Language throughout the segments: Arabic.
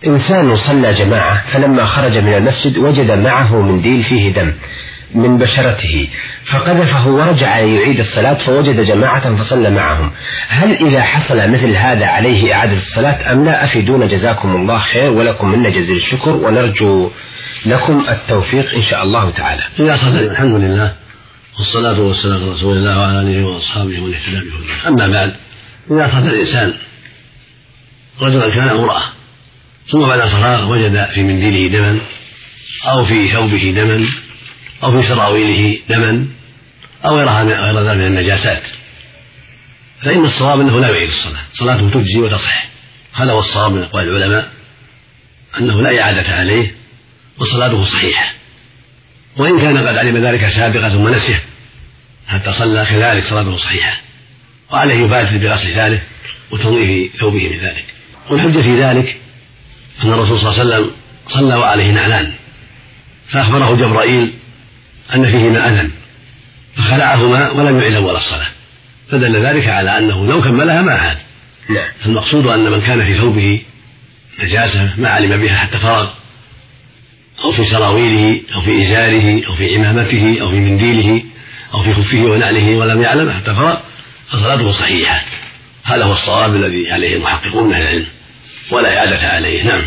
إنسان صلى جماعة فلما خرج من المسجد وجد معه منديل فيه دم من بشرته فقذفه ورجع يعيد الصلاة فوجد جماعة فصلى معهم، هل إذا حصل مثل هذا عليه إعادة الصلاة أم لا؟ أفيدونا جزاكم الله خير ولكم منا جزيل الشكر ونرجو لكم التوفيق إن شاء الله تعالى. إذا صلى الحمد لله والصلاة والسلام على رسول الله وعلى آله وأصحابه ومن اهتدى بهداه. أما بعد، إذا صلى الإنسان رجلا كان أو امرأة ثم بعد الفراغ وجد في منديله دما أو في ثوبه دما أو في سراويله دما أو غير ذلك من النجاسات، فإن الصواب أنه لا يعيد الصلاة، صلاته تجزي وتصح. هذا هو الصواب من أقوال العلماء، أنه لا إعادة عليه وصلاته صحيحة، وإن كان قد علم ذلك سابقا ثم نسيه حتى صلى كذلك صلاته صحيحة، وعليه يبادر بغسل ثالث وتنظيف ثوبه من ذلك. والحجة في ذلك أن الرسول صلى الله عليه وسلم صلى وعليه نعلان فأخبره جبرائيل أن فيهما أذى فخلعهما ولم يعد أول الصلاة، فدل ذلك على أنه لو كملها ما عاد. فالمقصود أن من كان في ثوبه نجاسة ما علم بها حتى فرغ أو في سراويله أو في إزاره أو في عمامته أو في منديله أو في خفه ونعله ولم يعلم حتى فرغ فصلاته صحيحة. هذا هو الصواب الذي عليه المحققون من العلم، ولا إعادة عليه. نعم.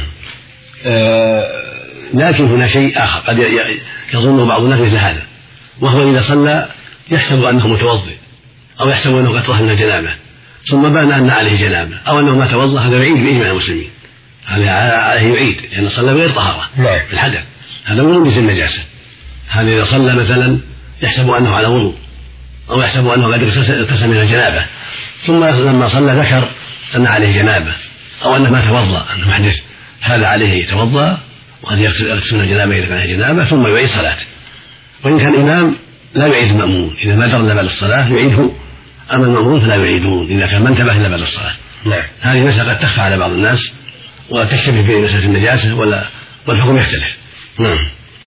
لكن هنا شيء آخر قد يظنه بعض الناس مثل هذا، وهو إذا صلى يحسب أنه متوضئ أو يحسب أنه قد طهر من الجنابة ثم بان أن عليه جنابة أو أنه ما توضأ، هذا يعيد بإجماع المسلمين، هذا عليه يعيد لأن صلى بغير طهارة بالحدث، هذا وضوء مثل النجاسة. هذا إذا صلى مثلا يحسب أنه على وضوء أو يحسب أنه قد اغتسل من الجنابة ثم لما صلى ذكر أن عليه جنابة أو أنه ما توضأ أنه محدث، هذا عليه يتوضأ وقد يغتسل من الجنابة إذا كان جنابة ثم يعيد صلاته. وإن كان الإمام لا يعيد المأمون، إذا ما درى إلا بعد الصلاة يعيده، أما المأمون فلا يعيدون إذا كان ما انتبه إلا بعد الصلاة. هذه مسألة قد تخفى على بعض الناس وتشتبه في مسألة النجاسة والحكم يختلف. نعم.